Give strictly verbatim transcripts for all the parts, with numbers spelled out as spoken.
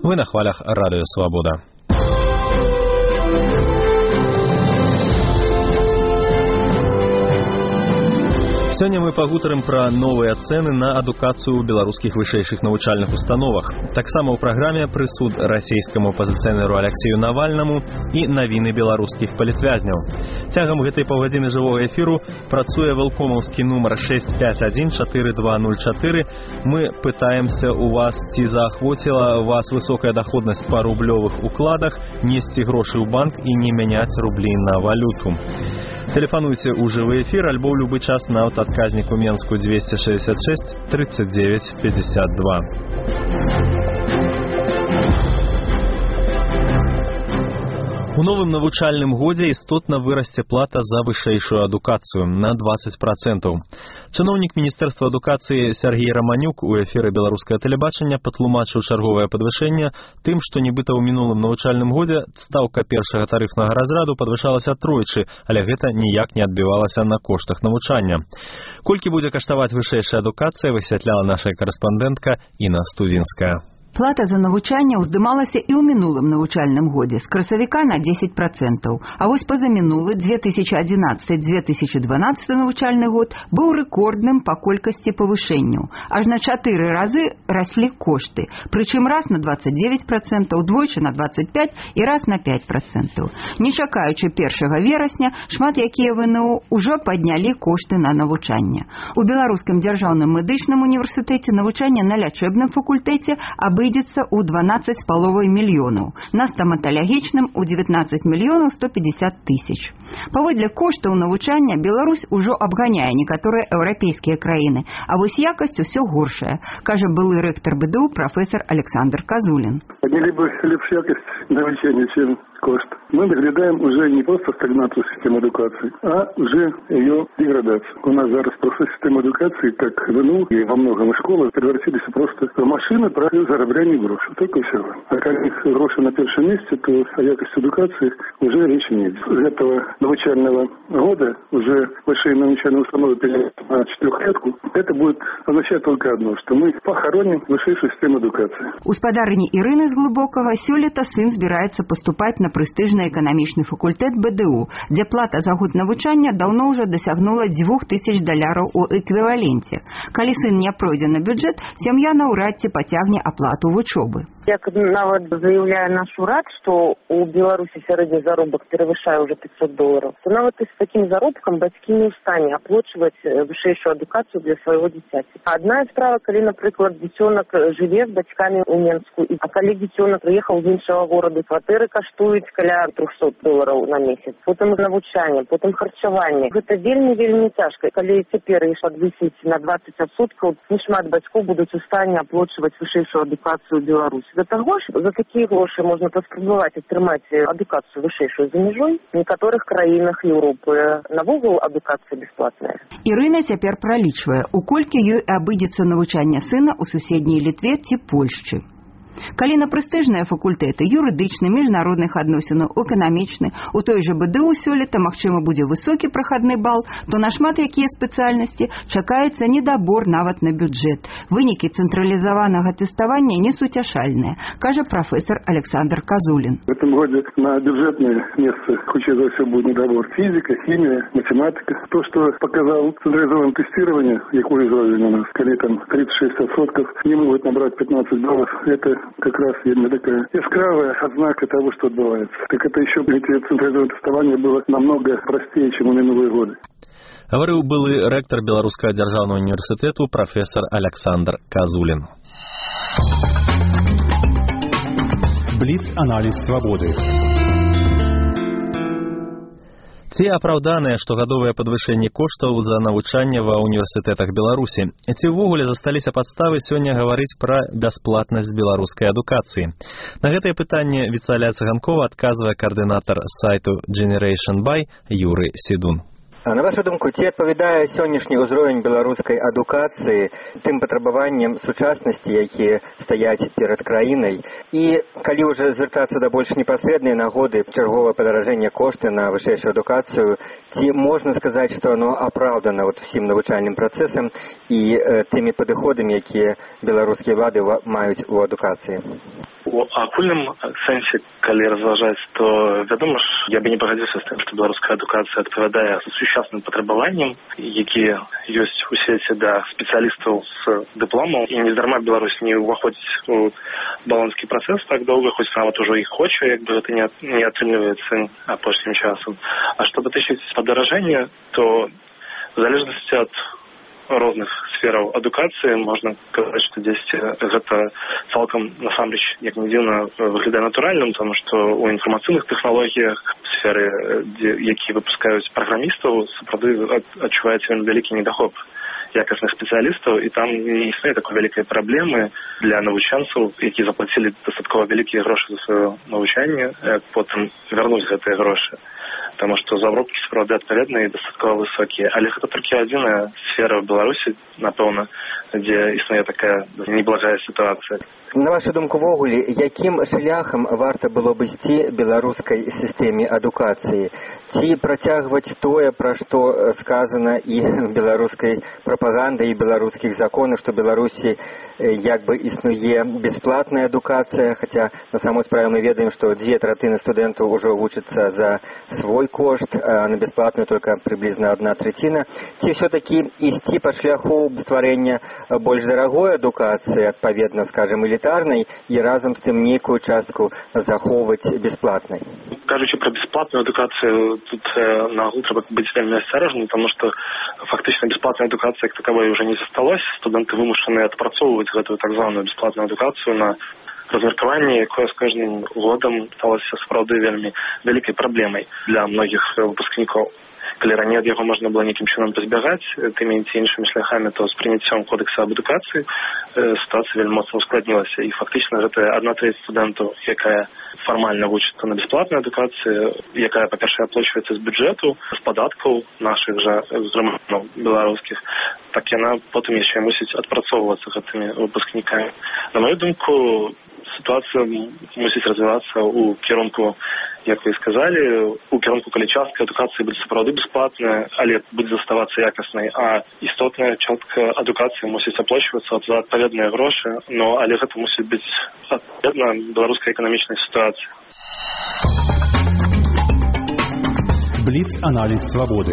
Вы на хвалях Радыё Свабода. Сёння мы пагутарым пра новыя цэны на адукацыю ў беларускіх вышэйшых навучальных установах. Таксама ў праграме прысуд расійскаму апазіцыянеру Алексею Навальнаму і навіны беларускіх палітвязняў. Цягам гэтай паўгадзіны жывога эфіру працуе вэлкомаўскі нумар шэсць пяць адзін чатыры два нуль чатыры. Мы пытаемся у вас, ці заахвоціла вас высокая даходнасць па рублёвых укладах, несці грошы ў банк і не мяняць рублі на валюту. Тэлефануйце ў жывы эфір альбо ў любы час на аўтаадказніку Менску двести шестьдесят шесть тридцать девять пятьдесят два. У новым навучальным годзе істотна вырасце плата за вышэйшую адукацыю на двадцать процентаў. Чыноўнік Міністэрства адукацыі Сергей Романюк у эфіры беларускае тэлебачання патлумачыў чарговае падвышэнне тым, што нібыта ў мінулым навучальным годзе стаўка першага тарыфнага разраду падвышалася тройчы, але гэта ніяк не адбівалася на коштах навучання. Колькі будзе каштаваць вышэйшая адукацыя, высвятляла наша карэспандэнтка Інна Студзінская. Плата за навучанне ўздымалася і ў мінулым навучальным годзе з красавіка на дзесяць процентаў. А вось пазамінулы две тысячи адзінаццаты - две тысячи дванаццаты навучальны год быў рэкордным па колькасці павышэнняў. Аж на чатыры разы раслі кошты, прычым раз на двадцать девять процентаў, двойчы на двадцать пять і раз на пять процентаў. Не чакаючы першага верасня, шмат якія ВНУ ўжо паднялі кошты на навучанне. У Беларускім дзяржаўным медычным універсітэце навучанне на лячэбным факультэце абы обойдется у двенадцать с половиной миллионов, на стоматологичном у девятнадцать миллионов сто пятьдесят тысяч. Паводле коштаў навучання Беларусь ужо абганяе некаторыя еўрапейскія краіны, а вось якасць усё горшая, кажа былы рэктар БДУ профессор Александр Казулин. Подняли бы лепш якость навучання, чем кошт. Мы наблюдаем уже не просто стагнацию системы эдукации, а уже ее деградацию. У нас зараз просто система эдукации, как в НУ и во многом школах, превратились просто в машины про зарабляние грошей. Только все. А как их гроши на первом месте, то о якости эдукации уже речи нет. С этого навучального года уже высшие навучальные установы перейдут на четырехлетку. Это будет означать только одно, что мы похороним высшую систему эдукации. Господарыни Ирины з Глубокого сёлета сын збираецца поступать на прэстыжны эканамічны факультэт БДУ, дзе плата за год навучання даўно ўжо дасягнула дзвюх тысяч даляраў у эквіваленце. Калі сын не пройдзе на бюджэт, сям'я наўрад ці пацягне аплату вучобы. Як нават заявляе наш урад, што у Беларусі сярэдні заробак перавышае уже пятьсот долларов, то нават і з такім заробкам бацькі не ў стане аплачваць вышэйшую адукацыю для свайго дзіцяці. Адна справа, калі, напрыклад, дзіцёнак жыве з бацькамі ў Менску, а калі дзіцёнак прыехаў з іншага горада, кватэры каштуюць каля трёхсот долларов на месяц. Потым навучанне, потым харчаванне. Гэта вельмі-вельмі цяжка. Калі цяпер іх падвысіць на двадцать адсоткаў, не шмат бацькоў будуць у стане аплачваць вышэйшую адукацыю ў Беларусі. Да таго ж, за такія грошы можна паспрабаваць атрымаць адукацыю вышэйшую за мяжой. В некаторых краінах Еўропы навогул адукацыя бясплатная. Ірына цяпер пралічвае, у колькі ёй абыдзецца навучанне сына ў суседняй Літве ці Польшчы. Калі на прэстыжныя факультэты юрыдычны, міжнародных адносінаў, эканамічны, у той жа БДУ сёлета магчыма будзе высокі прахадны бал, то на шмат якія спецыяльнасці чакаецца недабор нават на бюджэт. Вынікі цэнтралізаванага тэставання несуцяшальныя, кажа профессор Александр Казулин. В этом году на бюджетные места хутчэй за ўсё будет недобор. Физика, химия, математика. То, что показал централизованное тестирование, якое изложено у нас, коли там тридцать шесть отсотков не могут набрать пятнадцать баллов, это как раз именно такая яскравая ознака того, что отбывается. Так это еще централизованное тестование было намного простее, чем в минулые годы. Говорил былы ректор Белорусского державного университета профессор Александр Казулин. Бліц-аналіз свабоды. Ці апраўданыя штогадовыя падвышэнні коштаў за навучанне ва універсітэтах Беларусі? Ці ўвогуле засталіся падставы сёння гаварыць пра бясплатнасць беларускай адукацыі? На гэтае пытанне Віцалія Цыганкова адказвае каардынатар сайту Generation Buy Юры Сідун. На вашу думку, ці адпавядае сённяшні ўзровень беларускай адукацыі тым патрабаванням сучаснасці, якія стаяць перад краінай? І калі ўжо звяртацца да больш непасрэднай нагоды чарговае падаражэння кошты на вышэйшую адукацыю, ці можна сказаць, што оно апраўдана вот усім навучальным працэсам і э, тымі падыходамі, якія беларускія ўлады маюць у адукацыі? У агульным сэнсе, калі разважаць, то, вядома ж, я бы не пагадзіўся з тым, што беларуская адукацыя адпавядае сучасным патрабаванням, якія ёсць у свеце да спецыялістаў з дыпломаў. І нездарма Беларусь не ўваходзіць у балонскі працэс так доўга, хоць нават ужо і хоча, як бы гэта не, не атрымліваецца апошнім часам. А што датычыць падаражэння, то в залежнасці ад розных сфераў адукацыі можна казаць, што дзесьці гэта цалкам насамрэч, як не дзіўна, выглядае натуральным, тому што ў інфармацыйных тэхналогіях, сферы, які выпускаюць праграмістаў, сапраўды адчуваецца вельмі вялікі недахоп якасных спецыялістаў, і там не існуе такой вялікай праблемы для навучэнцаў, які заплацілі дастаткова вялікія грошы за сваё навучанне, потым вярнуць гэтыя грошы. Таму што заробкі сапраўды адпаведныя і дастаткова высокія. Але гэта толькі адзіная сфера ў Беларусі, напэўна, дзе існуе такая неблагая сітуацыя. На вашу думку, ввогуле, якім шляхам варта было б ісці беларускай сістэме адукацыі? Ці працягваць тое, пра што сказана і беларускай прапагандай, і беларускіх законах, што Беларусі як бы існуе бясплатная адукацыя, хаця на самой справе мы ведаем, што дзве траціны студэнтаў ужо вучацца за свой кошт, а на бясплатную только приблизно одна траціна. Ці все-таки ісці па шляху стварэння больш дарагой адукацыі, адпаведна, скажем, элітарнай, і разам з тым нейкую частку захоўваць бясплатнай? Кажучы пра бясплатную адукацыю, тут э, на агул трэба быць вельмі асцярожным, таму што фактычна бясплатная адукацыя як такавой уже не засталось. Студэнты вымушаны адпрацоўваць гэтую так званую бясплатную адукацыю на размеркаванне, якое з кожным годам сталася сапраўды вельмі вялікай праблемай для многіх выпускнікоў. Калі раней ад яго можна было нейкім чынам пазбягаць тымі ці іншымі шляхамі, то з прыняццём кодекса аб адукацыі сітуацыя вельмі моцна ускладнілася. І фактычна гэта адна трэць студэнтаў, якая фармальна вучыцца на бясплатнай адукацыі, якая, па-першае, аплачваецца з бюджэту, з падаткаў нашых жа грамадзян беларускіх, так яна потым яшчэ мусіць адпрацоўвацца гэтымі выпускнікамі. На маю думку, ситуация мусіць развиваться у кірунку, як вы сказали, у кірунку, калі частка адукацыі будзе сапраўды бясплатная, але будзе заставацца якаснай, а істотная частка адукацыі мусіць аплачвацца за адпаведныя грошы, но але гэта мусіць быць адпаведна беларускай эканамічнай сітуацыі. Бліц-аналіз свабоды.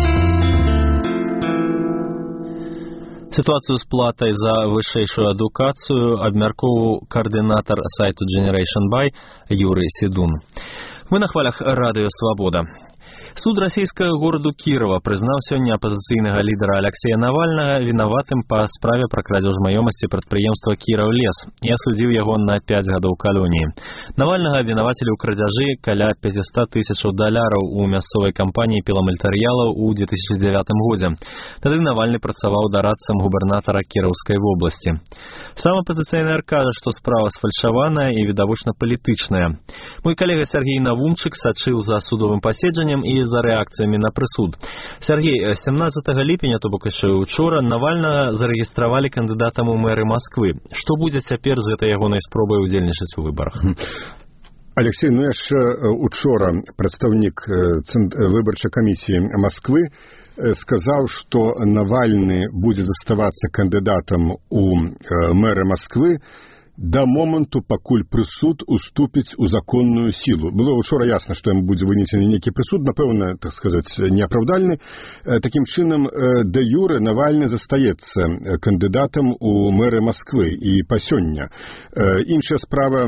Ситуацию з платай за вышэйшую адукацыю абмяркоўваў каардынатар сайту Generation Buy Юрый Седун. Мы на хвалях радыё «Свабода». Суд расійскага гораду Кірова прызнаў сёння апазіцыйнага лідара Алексея Навальнага вінаватым па справе пра крадзеж маёмасці прадпрыемства «Кіраўлес» і асудзіў яго на пяць гадоў калоніі. Навальнага абвінавацілі ў крадзяжы каля пятьсот тысячаў даляраў у мясцовай кампаніі піламальтарыялаў у две тысячи девятым годзе. Тады Навальны працаваў дарадцам губернатара Кіраўскай вобласці. Сам апазіцыйнар кажа, што справа сфальшаваная і відавочна палітычная. Мой калега Сергей Навумчык сачыў за судовым паседжаннем і за рэакцыямі на прысуд. Сергей, семнадцатага ліпеня, то бок яшчэ учора, Навальнага зарэгістравалі кандыдатам у мэры Масквы. Што будзе цяпер з гэтай ягонай спробай удзельнічаць у выбарах? Алексей, ну яшчэ учора прадстаўнік выбарчай камісіі Масквы сказаў, што Навальны будзе заставацца кандыдатам у мэра Масквы да моманту, пакуль прысуд уступіць у законную сілу. Было учора ясна, што ім будзе вынесены нейкі прысуд, напэўна, так сказаць, неапраўдальны. Такім чынам, дэ юрэ Навальны застаецца кандыдатам у мэры Масквы і па сёння. Іншая справа,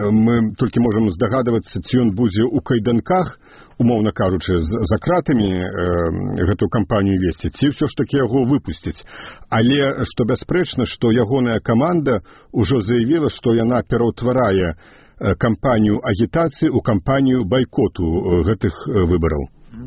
мы толькі можам здагадвацца, ці ён будзе ў кайданках, умоўна кажучы, за кратамі э, гэтую кампанію весці, ці ўсё ж такі яго выпусціць. Але што бясспрэчна, што ягоная каманда ўжо заявіла, што яна пераўтварае кампанію агітацыі ў кампанію байкоту гэтых выбараў.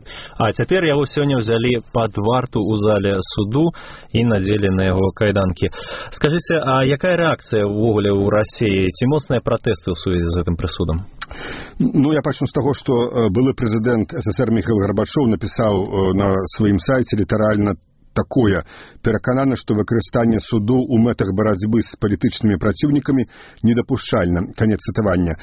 А цяпер яго сёння ўзялі пад варту ў зале суду і надзелі на яго кайданкі. Скажыце, а якая рэакцыя ўвогуле ў Расіі? Ці моцныя пратэсты ў сувязі з гэтым прысудам? Ну, я пачну з таго, што былы прэзідэнт СССР Міхаіл Гарбачоў напісаў на сваім сайце літаральна такое: перакананы, што выкарыстанне суду ў мэтах барацьбы з палітычнымі праціўнікамі недапушчальна. Канец цытавання.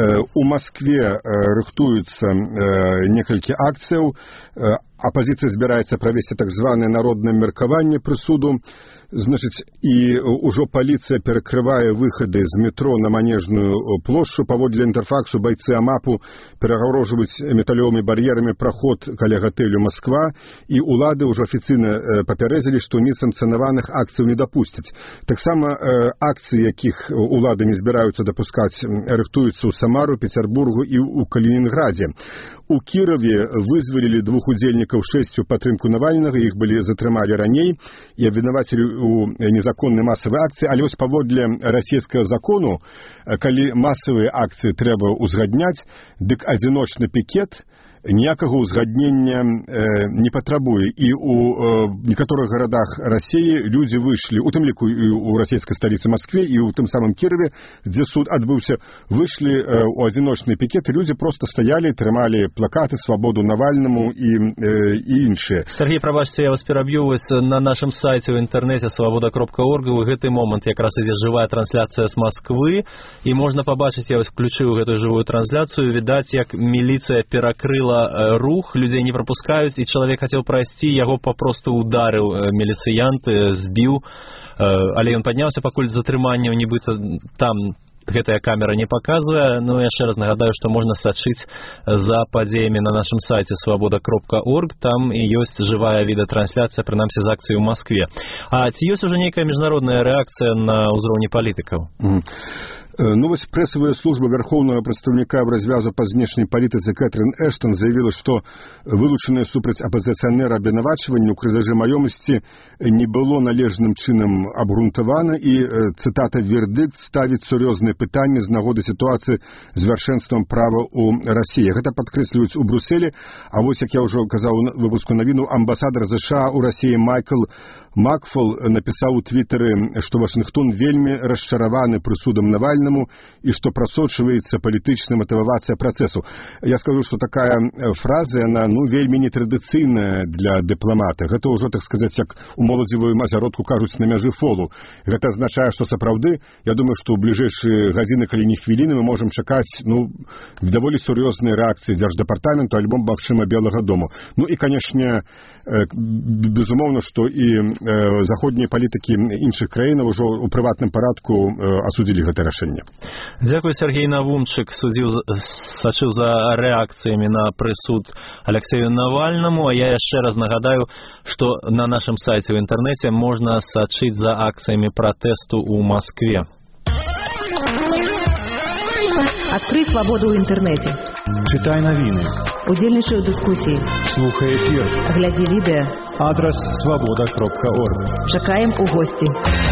У Маскве рыхтуюцца некалькі акцыяў. Апазіцыя збіраецца правесці так званае народнае меркаванне прысуду. Значыць, і ўжо паліцыя перакрывае выхады з метро на Манежную плошчу. Паводле Інтэрфаксу байцы АМАПу перагарожваюць металёвымі бар'ерамі праход каля гатэлю «Москва», і ўлады ўжо афіцыйна папярэдзілі, што несанкцыянаваных акцыяў не дапусцяць. Таксама акцыі, якіх улады не збіраюцца дапускаць, рыхтуюцца ў Самару, Пецярбургу і ў Калінінградзе. У Кірове вызвалілі двух удзельнікаў шэсцю падтрымку Навальнага, іх былі затрымалі раней і абвінавацілі у незаконнай масавай акцыі, але вось паводле расійскага закону, калі масавыя акцыі трэба ўзгадняць, дык адзіночны пікет ніякага ўзгаднення э, не патрабуе. І у э, некаторых гарадах Расіі людзі выйшлі, у тым ліку і ў расійскай сталіцы Маскве, і ў тым самым Кірове, дзе суд адбыўся, выйшлі э, у адзіночныя пікеты, людзі проста стаялі, трымалі плакаты «Свабоду Навальнаму» і, э, і іншыя. Сергей, прабачце, я вас пераб'ю. Вось на нашым сайце ў інтэрнэце свабода кропка орг у гэты момант якраз ідзе жывая трансляцыя з Масквы, і можна пабачыць, я вось включыў гэтую жывую трансляцыю, відаць, як міліцыя перакрыла рух, людзей не пропускаюць, і чалавек хацеў прайсці, яго папросту ударыў міліцыянт, збіў, але ён падняўся, пакуль затрыманняў нібыта там гэтая камера не паказвае. Ну, яшчэ раз нагадаю, што можна сачыць за падзеямі на нашым сайце свабода кропка орг, там і ёсць жывая відэатрансляцыя, прынамсі, з акцыі ў Маскве. А ці ёсць ужо нейкая міжнародная рэакцыя на ўзроўні палітыкаў? Mm. Ну, вось прэсавая служба вярхоўнага прадстаўніка ў развязу па знешняй палітыцы Кэтрин Эштон заявіла, што вылучанае супраць апазіцыянера абвінавачванне ў крадзяжы маёмасці не было належным чынам абгрунтавана, і, цытата, вердыкт ставіць сур'ёзныя пытанні з нагоды сітуацыі з вяршэнствам права ў Расіі. Гэта падкрэсліваюць у Брусэлі, а вось, як я ўжо казаў у выпуску навіну, амбасадар ЗША ў Расіі Майкл Макфол напісаў у твітары, што Вашынгтон вельмі расчараваны прысудам Навальнаму і што прасочваецца палітычная матывацыя працэсу. Я скажу, што такая фраза, яна, ну, вельмі нетрадыцыйная для дыпламата. Гэта ўжо, так сказаць, як у моладзевую азяродку кажуць, на мяжы фолу. Гэта азначае, што сапраўды, я думаю, што ў бліжэйшыя гадзіны, калі не хвіліны, мы можам чакаць, ну, даволі сур'ёзныя рэакцыі дзярждэпартаменту альбо, магчыма, Белага дому. Ну і, канешне, безумоўна, што і заходнія палітыкі іншых краінаў ужо ў прыватным парадку асудзілі гэта рашэнне. Дзякуй, Сергей Навумчык, судзіў, сачыў за рэакцыямі на прысуд Алексею Навальнаму, а я яшчэ раз нагадаю, што на нашым сайце ў інтэрнэце можна сачыць за акцыямі пратэсту ў Маскве. Адкрый свабоду ў інтэрнэце. Чытай навіны. Удзельнічай у дыскусіі. Слухай эфір. Глядзі відэа. Адрас свабода кропка орг. Чакаем у госці.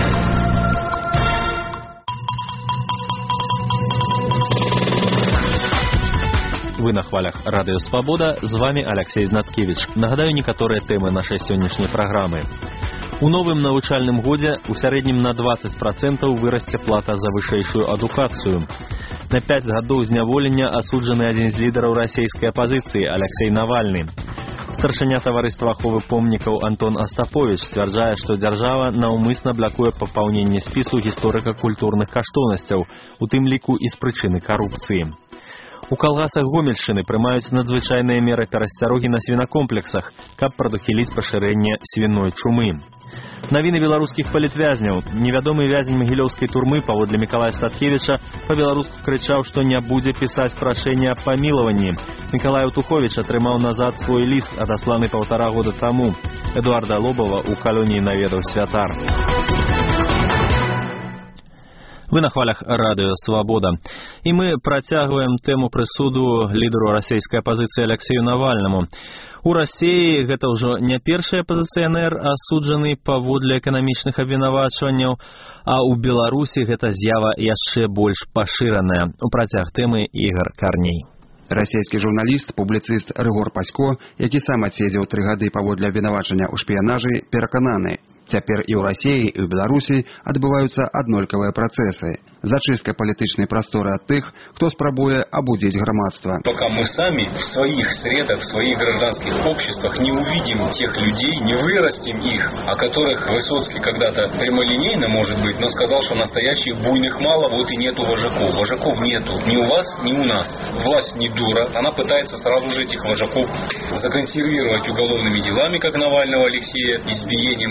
Вы на хвалях Радыё Свабода, з вами Алексей Знаткевич. Нагадаю некаторыя тэмы нашай сённяшняй праграмы. У новым навучальным годзе у сярэднім на дваццаць працэнтаў вырасце плата за вышэйшую адукацыю. На пяць гадоў зняволення асуджаны адзін з лідараў расійскай апазіцыі Алексей Навальны. Старшыня таварыства аховы помнікаў Антон Астапович сцвярджае, што дзяржава наўмысна блакуе папаўненне спісу гісторыка-культурных каштоўнасцяў, у тым ліку і з прычыны карупцыі. У калгасах Гомельшчыны прымаюць надзвычайныя меры перасцярогі на свінакомплексах, каб прадухіліць пашырэнне свіной чумы. Навіны беларускіх палітвязняў. Невядомы вязень магілёўскай турмы, паводле Мікалая Статкевіча, па-беларуску крычаў, што не будзе пісаць прашэнне аб памілаванні. Мікалай Утуховіч атрымаў назад свой ліст, адасланы паўтара года таму. Эдуарда Лобава ў калоніі наведаў святар. Вы на хвалях Радыё Свабода. І мы працягваем тэму прысуду лідару расійскай апазіцыі Алексею Навальнаму. У Расіі гэта ўжо не першы апазіцыянер, асуджаны паводле эканамічных абвінавачванняў, а ў Беларусі гэта з'ява яшчэ больш пашыраная. У працяг тэмы Ігор Карней. Расійскі журналіст, публіцыст Рыгор Пасько, які сам адседзеў тры гады паводле абвінавачання ў шпіянажы, перакананы. Цяпер і ў Расіі, і ў Беларусі адбываюцца аднолькавыя працэсы. Зачистка палітычнай прасторы ад тых, хто спрабуе абудзіць грамадства. Пока мы сами в своих средах, в своих гражданских обществах не увидим тех людей, не вырастим их, о которых Высоцкий когда-то прямолинейно, может быть, но сказал, что настоящих буйных мало, вот и нету вожаков. Вожаков нету ни у вас, ни у нас. Власть не дура, она пытается сразу же этих вожаков законсервировать уголовными делами, как Навального Алексея, избиением, мордобием,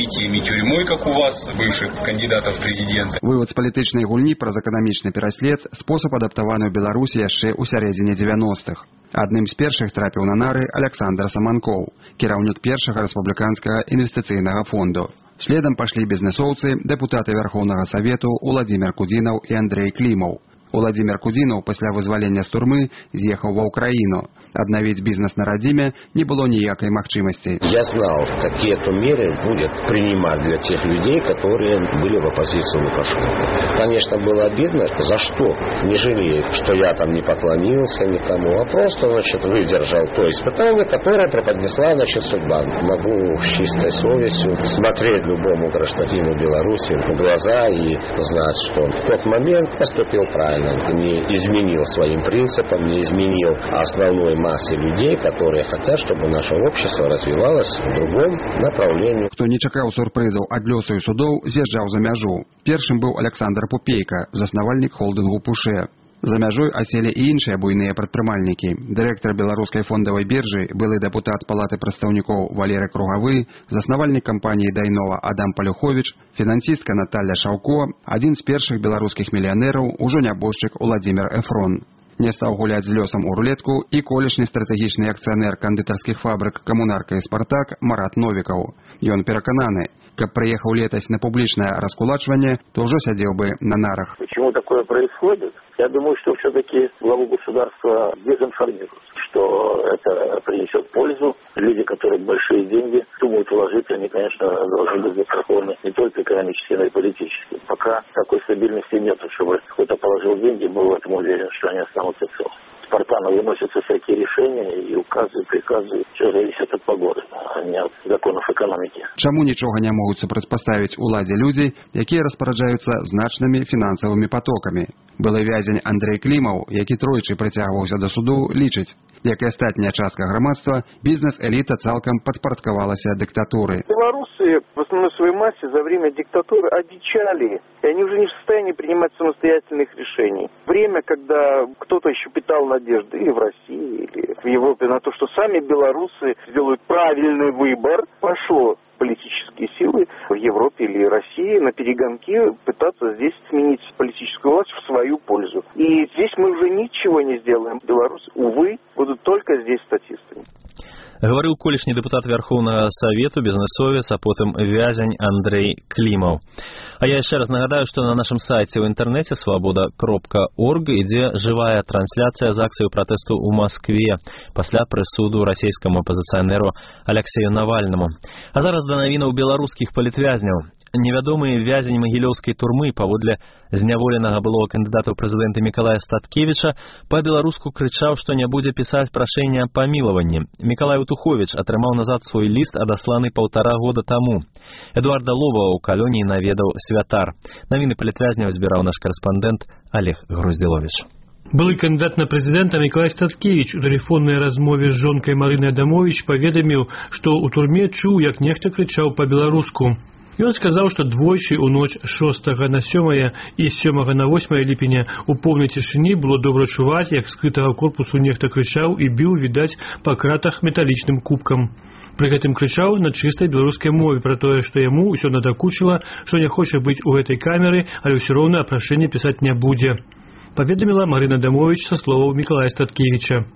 забітиями тюрьмой, как у вас, бывших кандидатов в президенты. Вывод з палітычнай гульні праз эканамічны пераслед спосаб адаптаваны ў Беларусі яшчэ ў сярэдзіне дзевяностых. Адным з першых трапіў на нары Александр Саманкоў, кіраўнік першага рэспубліканскага інвестыцыйнага фонду. Следам пашлі бізнесоўцы, дэпутаты Вярхоўнага Савету Уладзімір Кудзінаў і Андрэй Клімаў. Уладзімір Кудзінаў пасля вызвалення з турмы з'ехаў ва ўкраіну. Аднавіць бізнес на радзіме не было ніякай магчымасці. Я знал, какие это меры будет принимать для тех людей, которые были в оппозиции Лукашенко. Конечно, было обидно, за что. Не жалею, что я там не поклонился никому, а просто, значит, выдержал то испытание, которое преподнесла, значит, судьба. Могу с чистой совестью смотреть любому гражданину Беларуси в глаза и знать, что в тот момент поступил правильно. Не изменил своим принципам, не изменил основной массе людей, которые хотят, чтобы наше общество развивалось в другом направлении. Хто не чакаў сюрпрызаў ад лёсу і судоў, з'язджаў за мяжу. Першым быў Александр Пупейка, заснавальнік холдынгу «Пуше». За мяжой аселі і іншыя буйныя прадпрымальнікі. Дырэктар беларускай фондавай біржы, былы дэпутат палаты прадстаўнікоў Валерый Кругавы, заснавальнік кампаніі «Дайнова» Адам Палюховіч, фінансістка Наталья Шаўко, адзін з першых беларускіх мільянераў, ужо нябожчык Уладзімір Эфрон. Не стаў гуляць з лёсам у рулетку і колішні стратэгічны акцыянер кандытарскіх фабрык «Камунарка» і «Спартак» Марат Новікаў. Ён перакананы, каб приехал летось на публичное раскулачивание, то уже сидел бы на нарах. Почему такое происходит? Я думаю, что все-таки главу государства дезинформируют, что это принесет пользу. Люди, которые большие деньги думают вложить, они, конечно, должны быть застрахованы не только экономически, но и политически. Пока такой стабильности нет, чтобы кто-то положил деньги, был в этом уверен, что они останутся целы. С Спартана выносятся всякие решения и указы, и приказы. Все зависит от погоды, а не от законов экономики. Чаму нічога не могуць супрацьпаставіць уладзе людзі, якія распараджаюцца значнымі фінансавымі потокамі? Былы вязень Андрэй Клімаў, які тройчы прыцягваўся да суду, лічыць, як і астатняя частка грамадства, бізнес-эліта цалкам падпарадкавалася диктатуры. Белорусы в основной своей массе за время диктатуры одичали, и они уже не в состоянии принимать самостоятельных решений. Время, когда кто-то еще питал надежды или в России, или в Европе на то, что сами белорусы сделают правильный выбор, пошло политические силы в Европе или России на перегонки пытаться здесь сменить политическую власть в свою пользу. И здесь мы уже ничего не сделаем. Белорусы, увы, будут только здесь статистами. Говорил колішні депутат Верховного Совету, бізнесовец, а потом вязень Андрей Климов. А я еще раз нагадаю, что на нашем сайте в интернете свобода кропка орг ідзе живая трансляция з акцыю протесту у Москве пасля прысуду расійскому апозіцыянеру Алексею Навальному. А зараз да навінаў беларускіх палітвязняў. Невядомы вязень магілёўскай турмы паводле зняволенага былого кандыдата ў прэзідэнты Мікалая Статкевіча па-беларуску крычаў, што не будзе пісаць прашэнне аб памілаванні. Мікалай Утуховіч атрымаў назад свой ліст, адасланы паўтара года таму. Эдуарда Лобава ў калоніі наведаў святар. Навіны палітвязняў збіраў наш карэспандэнт Олег Груздзіловіч. Былы кандидат на президента Миколай Статкевич у тэлефоннай размове з жонкай Марыны Адамович паведаміў, што ў турме чуў, як нехта крычаў па-беларуску. Ён сказаў, што двойчы ў ноч шостага на сёмае і сёмага на восьмае ліпеня у поўнай цішыні было добра чуваць, як скрытага корпусу нехта крычаў і біў, відаць, па кратах металічным кубкам. Пры гэтым крычаў на чыстай беларускай мове пра тое, што яму ўсё надакучыла, што не хоча быць у гэтай камеры, але ўсё роўна апрашэнне пісаць не будзе. Паведаміла Марына Адамович са словаў Мікалая Статкевіча.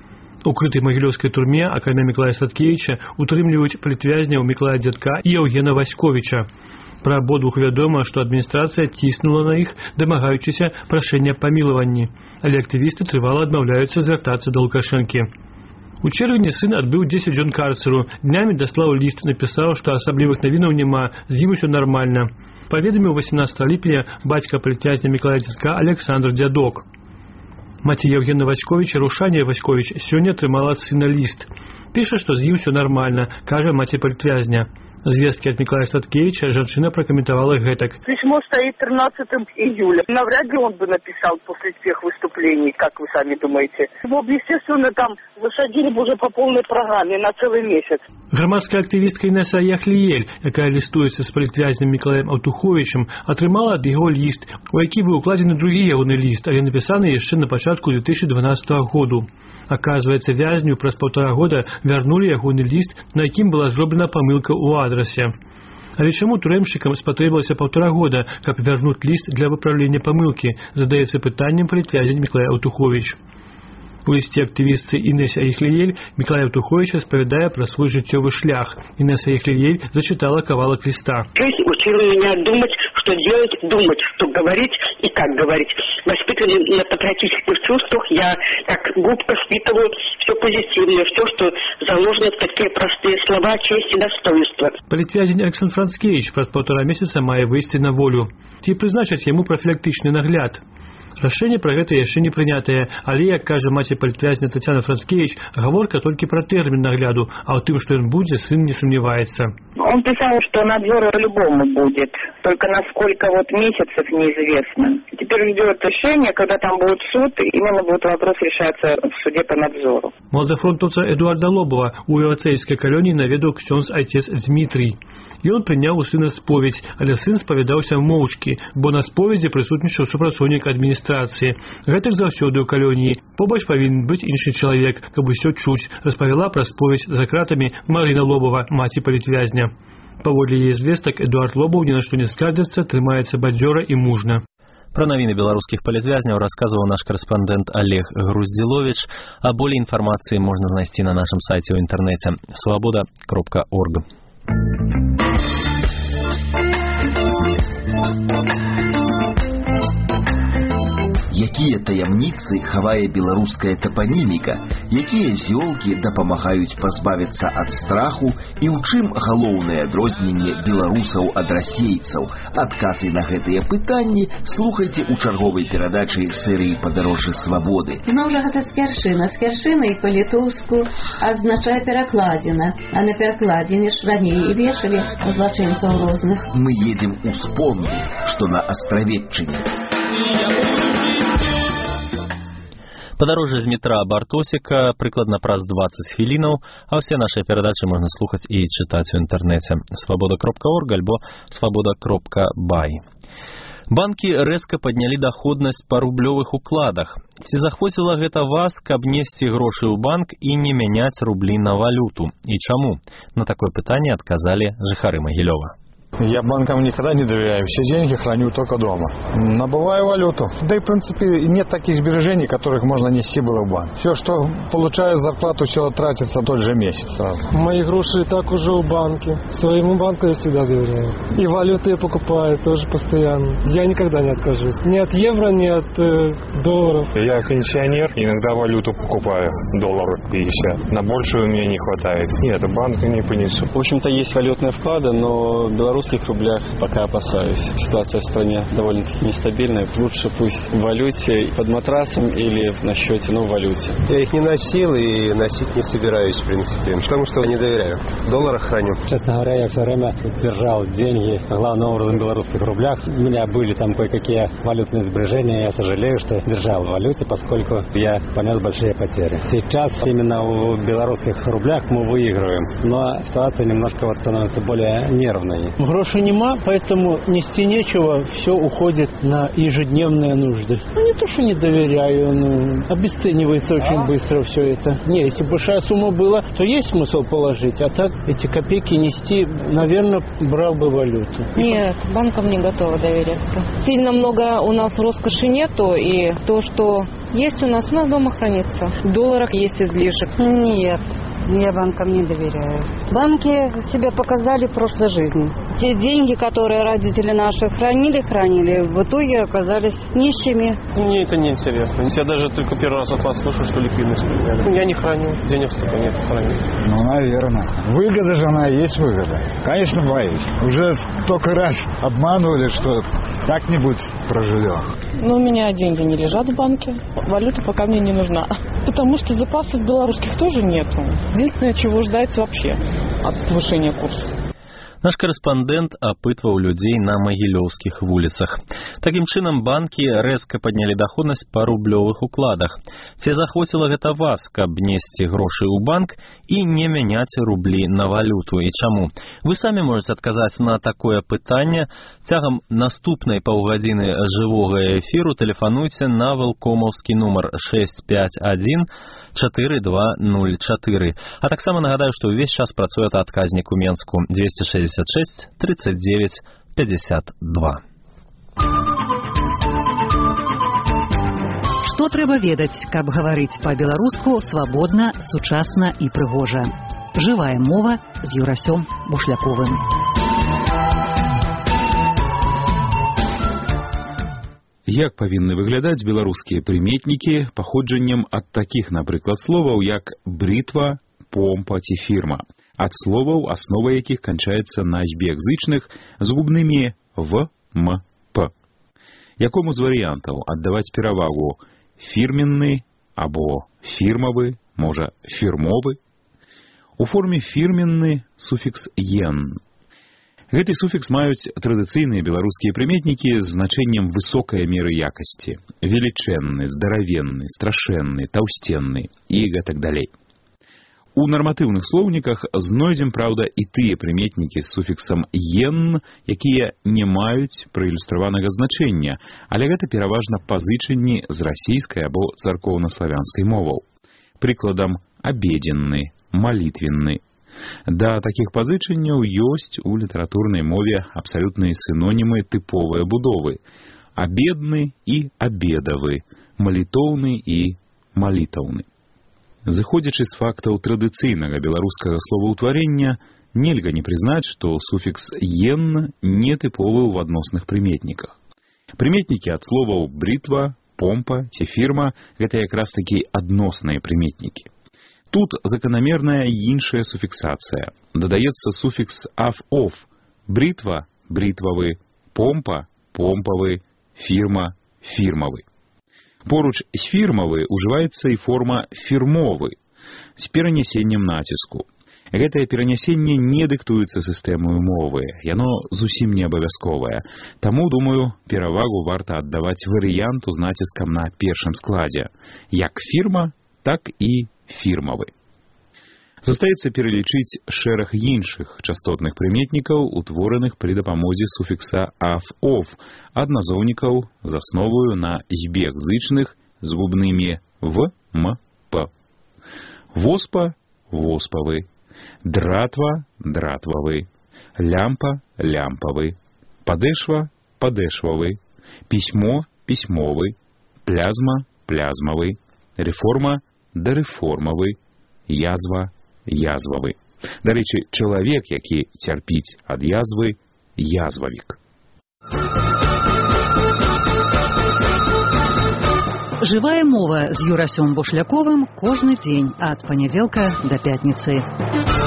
У крытай магілёўскай турме, акрамя Мікалая Статкевіча, утрымліваюць палітвязняў Мікалая Дзядка і Яўгена Васьковіча. Пра абодвух вядома, што адміністрацыя ціснула на іх, дамагаючыся прашэння аб памілаванні, але актывісты трывала адмаўляюцца звяртацца да Лукашэнкі. У чэрвені сын адбыў дзесяць дзён карцеру, днямі даслаў ліст, напісаў, што асаблівых навінаў няма, з ім усё нармальна. Паведаміў восемнадцатага ліпеня бацька палітвязня Мікалая Дзядка Александр Дзядок. Маці Яўгена Васьковіча, Рушаня Васьковіч, сёння атрымала ад сына ліст. Піша, што з ім усё нармальна, кажа маці палітвязня. Звесткі ад Миколая Статкевича жанчына прокомментовала гэтак. Письмо стоит тринадцатого июля. Навряд ли он бы написал после тех выступлений, как вы сами думаете. Его, естественно, там засадили бы уже по полной программе на целый месяц. Громадская активистка Інеса Яхліель, якая лістуецца з палітвязнем Мікалаем Аўтуховічем, атрымала ад яго ліст, у які быў укладзены другі ягоны ліст, але напісаны яшчэ на пачатку две тысячи дванадцатого году. Оказывается, вязню праз полтора года вернули ягоны лист, на якім была зроблена помылка у адрасе. Але чаму турэмшчыкам спатрэбілася паўтара года, каб вярнуць ліст для выпраўлення памылкі, задаецца пытаннем палітвязень Міклай Аўтуховіч. У лісце актывістцы Інэсе Айхліель Міклай Аўтуховіч распавядае пра свой жыццёвы шлях. Інэса Айхліель зачытала кавалак ліста. Жизнь учила меня думать, что делать, думать, что говорить и как говорить. Воспитывали на патриотических чувствах, я как губка впитываю все позитивное, все, что заложено в такие простые слова, честь и достоинство. Палітвязень Александр Францкевич праз паўтара месяца мае выйсці на волю. Ці прызначаць яму прафілактычны нагляд. Рашэнне пра гэта яшчэ не прынятае, але, як кажа маці палітвязня Тацяна Францкевич, гаворка толькі пра тэрмін нагляду, а ў тым, што ён будзе, сын не сумневаецца. Он писал, что надзор по-любому будет, только на сколько вот месяцев неизвестно. Теперь ждет решение, когда там будет суд, и именно будет вопрос решаться в суде по надзору. Молодофронтовца Эдуарда Лобова у Ілацэйскай калоніі наведаў ксёндз айцец Дмітрий. Ён прыняў у сына споведь, але сын спавядаўся моўчкі, бо на споведзі прысутнічаў супрацоўнік адміністрацыі. Гэтак заўсёды ў калоніі. Побач павінен быць іншы чалавек, каб усё чуць, распавяла пра споведь за кратамі Марына Лобова, маці палітвязня. Паводле яе звестак, Эдуард Лобаў ні на што не скардзіцца, трымаецца бадзёра і мужна. Пра навіны беларускіх палітвязняў расказваў наш карэспандэнт Олег Груздзіловіч, а болей інфармацыі можна знайсці на нашым сайце ў інтэрнэце свабода кропка орг. Якія таямніцы хавае беларуская тапаніміка, якія зёлкі дапамагаюць пазбавіцца ад страху і ў чым галоўнае адрозненне беларусаў ад расейцаў? Адказы на гэтыя пытанні слухайце ў чарговай перадачы серыі «Падарожжа свабоды». Зноў жа гэта спяршына. Спяршына і па-літоўску азначае перакладзіна, а на перакладзіне ж раней і вешалі злачынцаў розных. Мы едзем у спомні, што на Астравеччыне. Падарожжа з метра Бартосіка прыкладна праз дваццаць хвілінаў, а ўсе нашы перадачы можна слухаць і чытаць у інтэрнэце свабода кропка орг альбо свабода кропка бай. Банкі рэзка паднялі даходнасць па рублёвых укладах. Ці захвоціла гэта вас, каб несці грошы ў банк і не мяняць рублі на валюту? І чаму? На такое пытанне адказалі жыхары Магілёва. Я банкам никогда не доверяю. Все деньги храню только дома. Набываю валюту. Да и, в принципе, нет таких сбережений, которых можно нести было в банк. Все, что получаю зарплату, все тратится в тот же месяц сразу. Мои гроши и так уже в банке. Своему банку я всегда доверяю. И валюту я покупаю тоже постоянно. Я никогда не откажусь. Ни от евро, ни от э, долларов. Я пенсионер. Иногда валюту покупаю. Доллар пятьдесят. На большую мне не хватает. Нет, банка не понесу. В общем-то, есть валютные вклады, но белорус в рублях пока опасаюсь. Ситуация в стране довольно-таки нестабильная. Лучше пусть в валюте под матрасом или на счете, но в валюте. Я их не носил и носить не собираюсь, в принципе, потому что не доверяю. В долларах храню. Честно говоря, я все время держал деньги, главным образом в белорусских рублях. У меня были там кое-какие валютные сбережения. Я сожалею, что держал в валюте, поскольку я понес большие потери. Сейчас именно в белорусских рублях мы выигрываем, но ситуация немножко вот становится более нервной. Грошей нема, поэтому нести нечего, все уходит на ежедневные нужды. Ну, не то, что не доверяю, ну, обесценивается очень быстро все это. Не, если большая сумма была, то есть смысл положить, а так эти копейки нести, наверное, брал бы валюту. Нет, банкам не готова доверяться. Сильно много у нас роскоши нету, и то, что есть у нас, у нас дома хранится. В долларах есть излишек. Нет. Я банкам не доверяю. Банки себя показали в прошлой жизни. Те деньги, которые родители наши хранили, хранили, в итоге оказались нищими. Мне это не интересно. Я даже только первый раз от вас слышу, что ликвидность поменяли. Я не храню, денег столько нет хранится. Ну, наверное. Выгода же она есть выгода. Конечно, боюсь. Уже столько раз обманывали, что как-нибудь проживем. Но у меня деньги не лежат в банке. Валюта пока мне не нужна. Потому что запасов белорусских тоже нету. Единственное, чего ждать вообще от повышения курса. Наш карэспандэнт апытваў людзей на магілёўскіх вуліцах. Такім чынам, банкі рэзка паднялі даходнасць па рублёвых укладах. Ці захвоціла гэта вас, каб несці грошы ў банк і не мяняць рублі на валюту? І чаму? Вы самі можаце адказаць на такое пытанне. Цягам наступнай паўгадзіны жывога эфіру тэлефануйце на вэлкомаўскі нумар шэсць пяць адзін чатыры два нуль чатыры. А таксама нагадаю, што ўвесь час працуе адказнік у Менску двести шестьдесят шесть тридцать девять пятьдесят два. Што трэба ведаць, каб гаварыць па-беларуску свабодна, сучасна і прыгожа. Жывая мова з Юрасём Бушляковым. Як павінны выглядаць беларускія прыметнікі паходжаннем ад такіх, напрыклад, словаў, як брытва, помпа ці фірма, ад словаў, аснова якіх канчаецца на збегзычных з губнымі в, м, п. Якому з варыянтаў аддаваць перавагу фірменны або фірмавы, можа, фірмовы? У форме фірменны суфікс «ен». Гэты суфікс маюць традыцыйныя беларускія прыметнікі з значэннем высокай меры якасці. Велічэнны, здаравенны, страшэнны, таўсценны і гэтак далей. У нарматыўных слоўніках знойдзем, праўда, і тыя прыметнікі з суфіксам «ен», якія не маюць праілюстраванага значэння, але гэта пераважна пазычанні з расійскай або царкоўна-славянскай моваў. Прыкладам, абедзенны, малітвенны. Да такіх пазычанняў ёсць у літаратурнай мове абсалютныя сінонімы тыповыя будовы: абедны і абедавы, малітоўны і малітаўны. Зыходзячы з фактаў традыцыйнага беларускага словаўтварення, нельга не прызнаць, што суфікс «ен» не тыповы ў адносных прыметніках. Прыметнікі ад словаў брытва, помпа ці фірма – гэта якраз такі адносныя прыметнікі. Тут заканамерная іншая суфіксацыя. Дадаецца суфікс «ав-ов» – брытва – брытвавы, помпа – помпавы, фірма – фірмавы. Поруч з фірмавы ўжываецца і форма фірмовы з перанясеннем націску. Гэтае перанясенне не дыктуецца сістэмаю мовы, яно зусім не абавязковае. Таму, думаю, перавагу варта аддаваць варыянту з націскам на першым складзе. Як фірма, так і фірмавы. Застаецца пералічыць шэраг іншых частотных прыметнікаў, утвораных пры дапамозе суфікса «ав-ов», ад назоўнікаў з асноваю на збегзычных з губнымі в, м, п. Воспа – воспавы, дратва – дратвавы, лямпа – лямпавы, падэшва – падэшвавы, пісьмо – пісьмовы, плязма – плязмавы, рэформа – дарэформавы, язва – язвавы. Дарэчы, чалавек, які цярпіць ад язвы – язвавік. Жывая мова з Юрасём Бушляковым кожны дзень ад панядзелка да пятніцы.